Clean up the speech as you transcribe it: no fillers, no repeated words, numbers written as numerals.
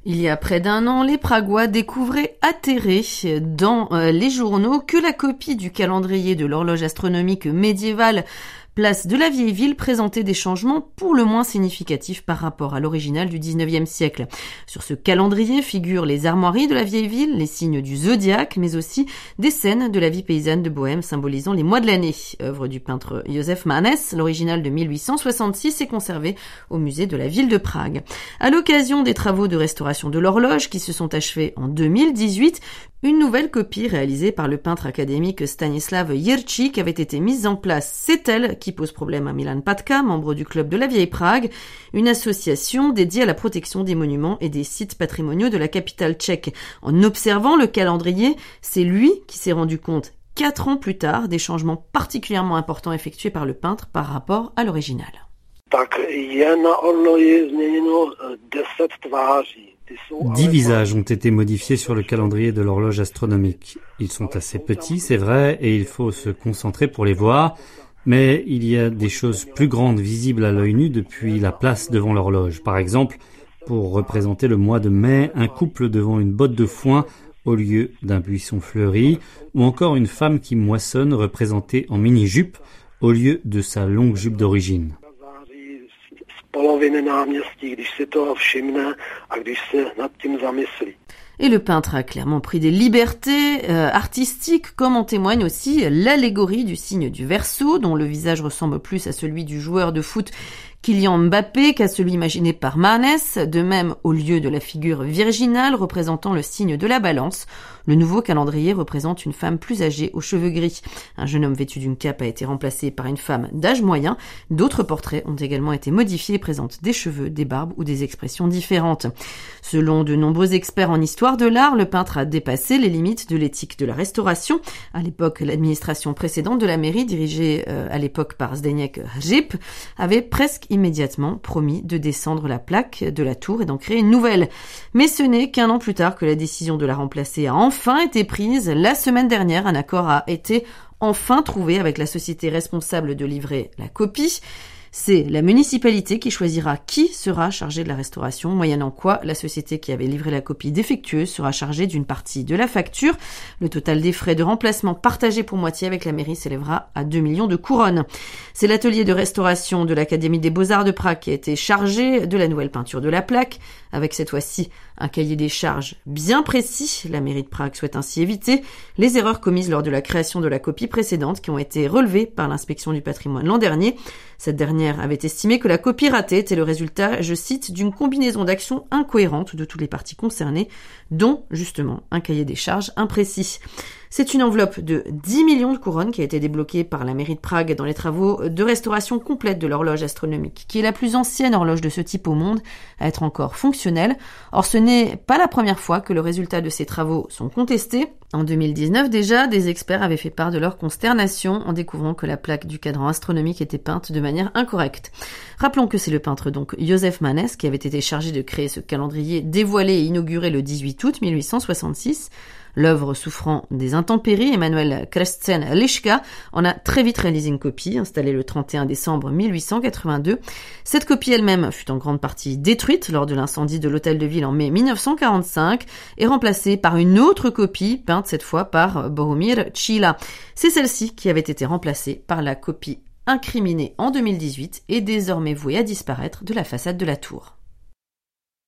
Il y a près d'un an, les Pragois découvraient atterrés dans les journaux que la copie du calendrier de l'horloge astronomique médiévale Place de la Vieille Ville présentait des changements pour le moins significatifs par rapport à l'original du 19e siècle. Sur ce calendrier figurent les armoiries de la Vieille Ville, les signes du zodiaque, mais aussi des scènes de la vie paysanne de Bohême symbolisant les mois de l'année. Œuvre du peintre Józef Mánes, l'original de 1866 est conservé au musée de la ville de Prague. À l'occasion des travaux de restauration de l'horloge qui se sont achevés en 2018, une nouvelle copie réalisée par le peintre académique Stanisław Jirčík avait été mise en place. C'est elle qui pose problème à Milan Patka, membre du Club de la Vieille Prague, une association dédiée à la protection des monuments et des sites patrimoniaux de la capitale tchèque. En observant le calendrier, c'est lui qui s'est rendu compte 4 ans plus tard des changements particulièrement importants effectués par le peintre par rapport à l'original. Tak je na orloji změněno 10 tváří. 10 visages ont été modifiés sur le calendrier de l'horloge astronomique. Ils sont assez petits, c'est vrai, et il faut se concentrer pour les voir, mais il y a des choses plus grandes visibles à l'œil nu depuis la place devant l'horloge. Par exemple, pour représenter le mois de mai, un couple devant une botte de foin au lieu d'un buisson fleuri, ou encore une femme qui moissonne représentée en mini-jupe au lieu de sa longue jupe d'origine. Et le peintre a clairement pris des libertés artistiques, comme en témoigne aussi l'allégorie du signe du Verseau, dont le visage ressemble plus à celui du joueur de foot Kylian Mbappé qu'à celui imaginé par Mánes. De même, au lieu de la figure virginale représentant le signe de la balance, le nouveau calendrier représente une femme plus âgée aux cheveux gris. Un jeune homme vêtu d'une cape a été remplacé par une femme d'âge moyen. D'autres portraits ont également été modifiés et présentent des cheveux, des barbes ou des expressions différentes. Selon de nombreux experts en histoire de l'art, le peintre a dépassé les limites de l'éthique de la restauration. À l'époque, l'administration précédente de la mairie, dirigée à l'époque par Zdeněk Hřib, avait presque immédiatement promis de descendre la plaque de la tour et d'en créer une nouvelle. Mais ce n'est qu'un an plus tard que la décision de la remplacer a enfin été prise. La semaine dernière, un accord a été enfin trouvé avec la société responsable de livrer la copie. C'est la municipalité qui choisira qui sera chargé de la restauration, moyennant quoi la société qui avait livré la copie défectueuse sera chargée d'une partie de la facture. Le total des frais de remplacement partagés pour moitié avec la mairie s'élèvera à 2 millions de couronnes. C'est l'atelier de restauration de l'Académie des Beaux-Arts de Prague qui a été chargé de la nouvelle peinture de la plaque, avec cette fois-ci un cahier des charges bien précis. La mairie de Prague souhaite ainsi éviter les erreurs commises lors de la création de la copie précédente qui ont été relevées par l'inspection du patrimoine l'an dernier. Cette dernière avait estimé que la copie ratée était le résultat, je cite, d'une combinaison d'actions incohérentes de toutes les parties concernées, dont, justement, un cahier des charges imprécis. C'est une enveloppe de 10 millions de couronnes qui a été débloquée par la mairie de Prague dans les travaux de restauration complète de l'horloge astronomique, qui est la plus ancienne horloge de ce type au monde à être encore fonctionnelle. Or, ce n'est pas la première fois que le résultat de ces travaux sont contestés. En 2019 déjà, des experts avaient fait part de leur consternation en découvrant que la plaque du cadran astronomique était peinte de manière incorrecte. Rappelons que c'est le peintre donc Józef Mánes qui avait été chargé de créer ce calendrier dévoilé et inauguré le 18 août 1866. L'œuvre souffrant des intempéries, Emanuel Kreszen-Liška en a très vite réalisé une copie, installée le 31 décembre 1882. Cette copie elle-même fut en grande partie détruite lors de l'incendie de l'hôtel de ville en mai 1945 et remplacée par une autre copie, peinte cette fois par Bohumir Číla. C'est celle-ci qui avait été remplacée par la copie incriminée en 2018 et désormais vouée à disparaître de la façade de la tour.